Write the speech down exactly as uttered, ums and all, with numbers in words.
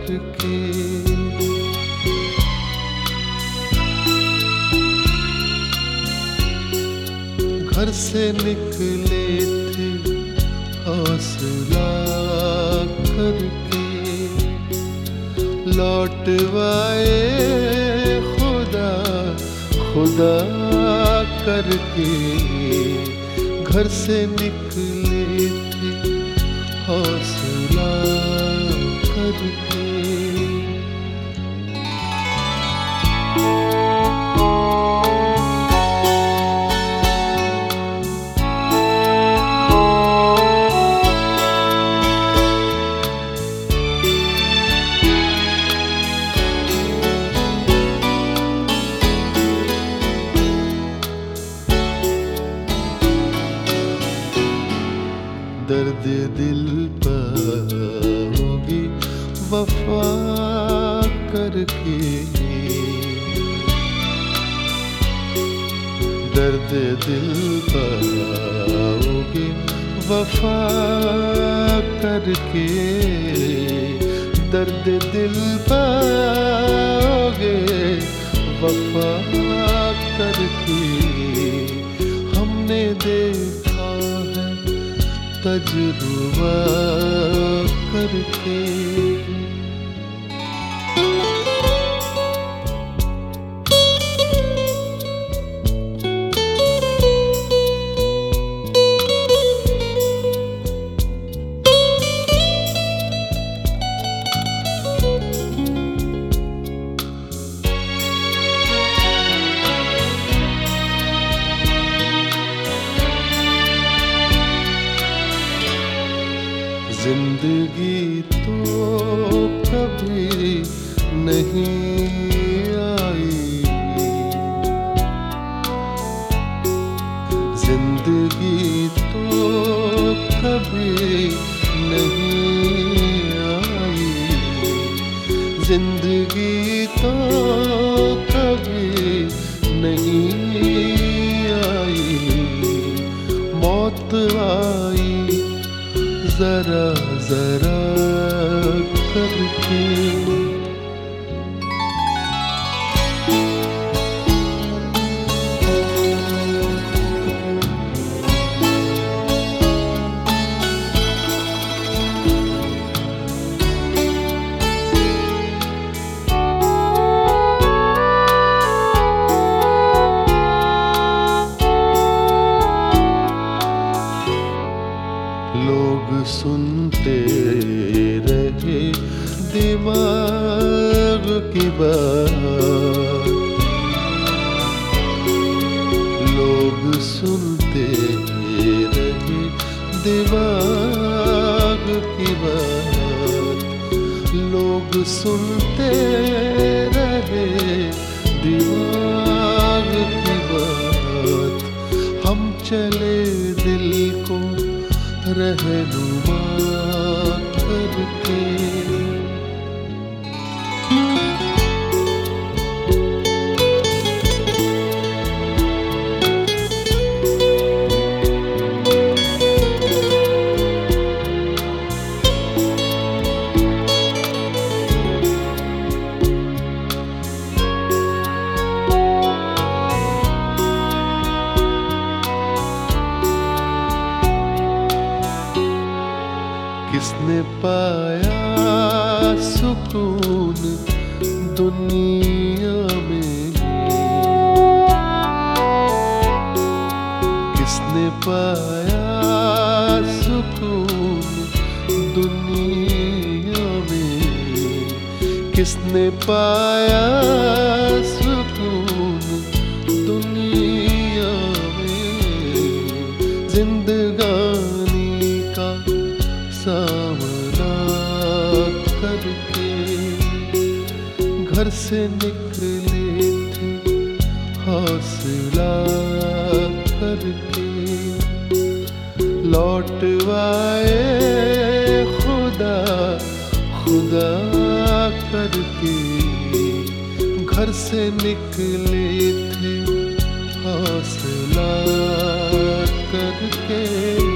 करके। घर से निकले थे हौसला करके, लौटवाए खुदा खुदा करके। घर से निकले थे हौसला करके। दर्द दिल पाओगी वफा करके, दर्द दिल पाओगी वफा करके। दर्द दिल पाओगे वफा करके। हमने देखा है तजुर्बा करके। जिंदगी तो कभी नहीं आएगी, जिंदगी तो कभी नहीं आएगी, जिंदगी तो कभी नहीं आएगी। मौत आई जरा जरा करके। लोग सुनते रहे दिमाग की बात, लोग सुनते रहे दिमाग की बात, लोग सुनते रहे दिमाग की बात। हम चले दिल को रहनुमा करके। किसने पाया सुकून दुनिया में, किसने पाया सुकून दुनिया में, किसने पाया सुकून दुनिया में। जिंदगानी का सामना करके घर से निकले थे हौसला करके। लौटवाए खुदा खुदा करके। घर से निकले थे हौसला करके।